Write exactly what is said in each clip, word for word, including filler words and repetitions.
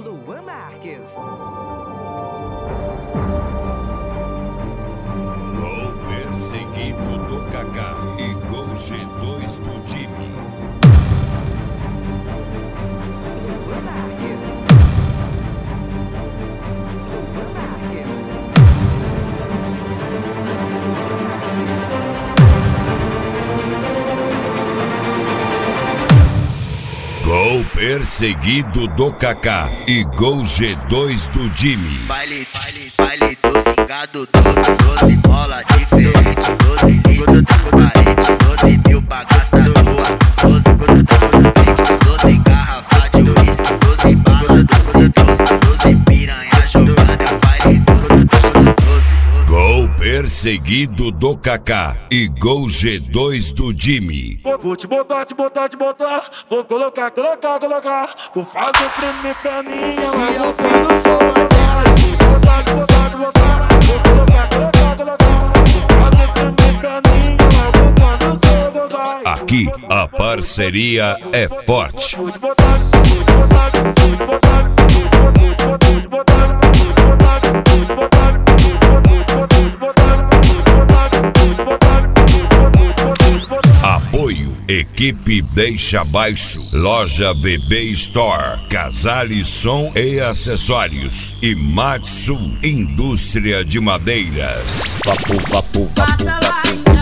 Luan Marques. Gol perseguido do Kaká e gol G dois do Jimmy. Luan Marques. Luan Marques. Gol perseguido do Kaká e gol G dois do Jimmy. Baile, baile, baile do cingado, doze, doze bola diferente, doze lindo, transparente, doze mil pra gastar na rua, doze gota da quente, doze garrafa de uísque, doze bala, doze doce, doze piranha jogando, é baile do doze. Gol perseguido do Kaká e gol G dois do Jimmy. Vou te botar, te botar, te botar. Vou colocar, colocar, colocar. Vou fazer tremer perninha lá no pé do sol. Vou te botar, te botar, te botar. Vou colocar, colocar, colocar. Vou fazer tremer perninha lá no pé do sol. Vai. Aqui a parceria é forte. Vou te botar, vou te botar, vou te botar, vou te botar, vou te botar, vou te botar, vou te botar, vou te botar, vou te botar. Apoio Equipe Deixa Baixo, Loja V B Store, Casale Som e Acessórios e Matsu Indústria de Madeiras. Papo, papo, papo, papo.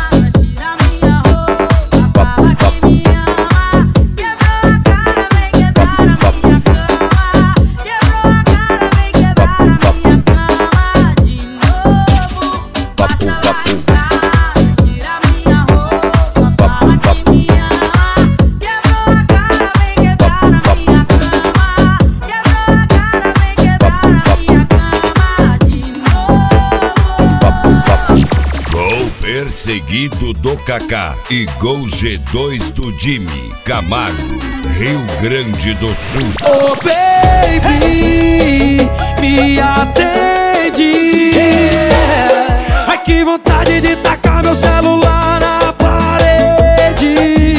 Perseguido do Kaká e gol G dois do Jimmy. Camargo, Rio Grande do Sul. Oh baby, me atende. Ai que vontade de tacar meu celular na parede.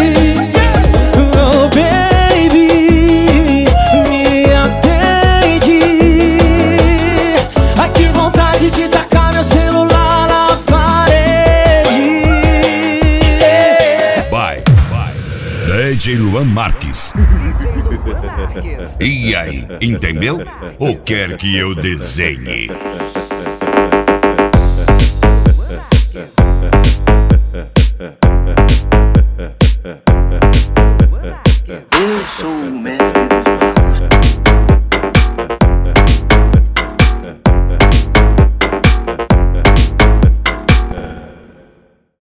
Oh baby, me atende. Ai que vontade de tacar meu celular na parede. Vai, vai. D J Luan Marques. D J Luan Marques. E aí, entendeu? Ou quer que eu desenhe? Eu sou o mestre dos